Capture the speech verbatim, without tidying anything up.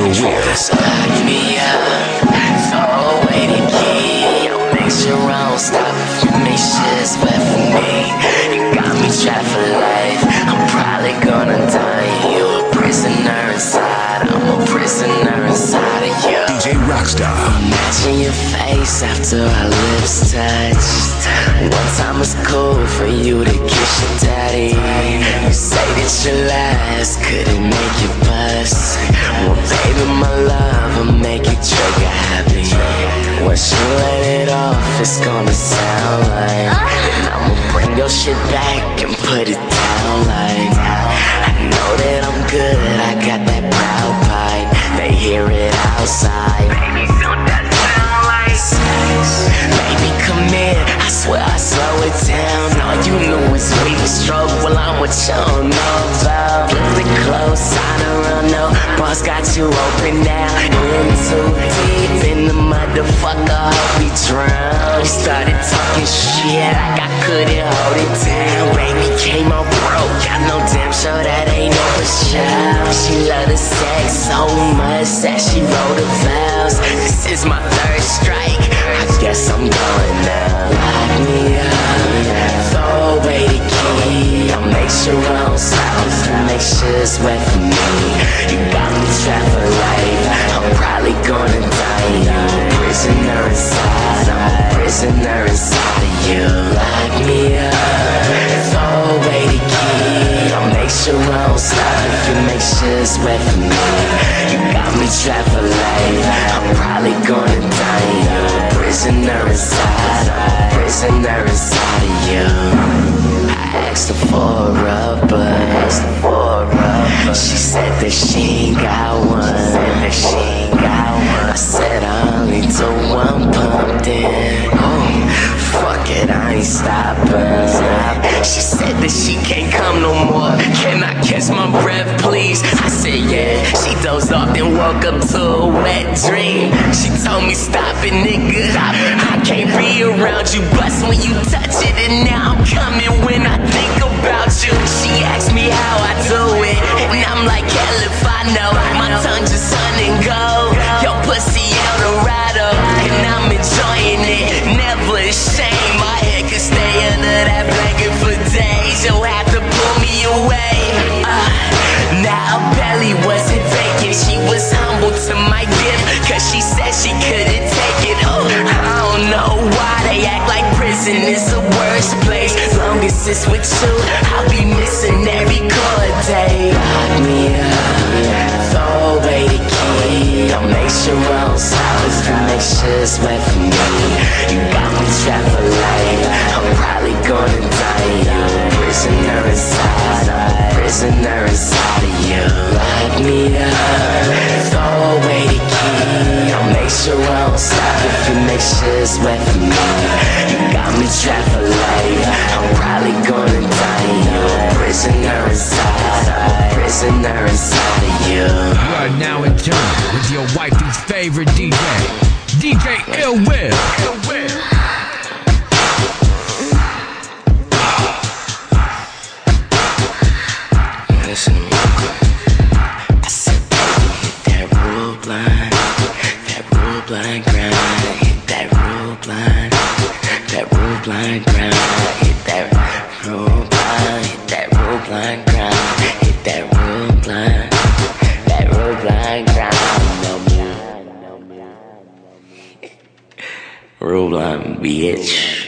Will. So lock me up, throw away the key. I'll make sure I don't stop if you make shit wet for me. You got me trapped for life, I'm probably gonna die. You a prisoner inside, I'm a prisoner inside of you. D J Rockstar. Imagine your face after our lips touched. One time was cool for you to kiss your daddy. You say that your last couldn't make you bust. Well, baby, my love will make you trigger happy. Once you let it off, it's gonna sound like, and I'ma bring your shit back and put it down like, I know that I'm good, I got that proud bite. They hear it outside. Baby, don't that sound like sex? Baby, come here, I swear I slow it down. All you know is we stroke, well I'm what you don't know about. Flip it close, sign around, no boss got you open now. In too deep in the motherfucker, hope we drown. We started talking shit like I couldn't hold it down. Baby came out broke, got no damn sure that ain't no for sure. She love the sex so much that she wrote the vows. This is my third strike, I guess I'm going now. Lock me up, throw away the key. I'll make sure I don't stop if you make sure it's wet for me. You got me trapped for life, I'm probably gonna die. I'm a prisoner inside, I'm a prisoner inside of you. Lock me up, throw away the key. I'll make sure I don't stop if you make sure it's wet for me. You got me trapped for life, I'm probably gonna die. I'm a prisoner inside, I'm a prisoner inside of you. I asked her for a rubber, she said that she ain't got one, that she ain't got one. I said I only do one pump in. Oh, fuck it, I ain't stopping. She said that she can't come no more. Can I catch my breath, please? I said yeah. She dozed off and woke up to a wet dream. She told me stop it, nigga. I can't be around you, bust when you touch it, and now I'm coming when I think about you. She asked me how I do it, and I'm like, hell if I know. My tongue just on and go. Your pussy Eldorado, and I'm enjoying it. Never ashamed, my head could stay under that blanket for days. You'll have to pull me away. Uh, now her belly wasn't vacant. She was humble to my gift, cause she said she couldn't take it. Oh, I don't know why they act like prison is the worst place. Long as it's with you, I'll be missing every cold day. Lock me up, throw away the key. I'll make sure I don't stop if you make sure it's wet for me. You got me trapped for life, I'm probably gonna die. I'm a prisoner inside, I'm a prisoner inside of you. Lock me up, throw away the key. I'll make sure I don't stop if you make sure it's wet for me. You got me trapped for life, I'm probably gonna die. I'm a prisoner inside, I'm a prisoner inside of you. You are now in tune with your wifey's favorite D J, D J Ill Will. Ill Will. Listen to me real quick. I said, baby, hit that rule blind, that rule blind grind, hit that rule blind, that rule blind grind, hit that rule blind, hit that rule blind grind, hit that rule blind, that rule blind grind. Rule blind, bitch.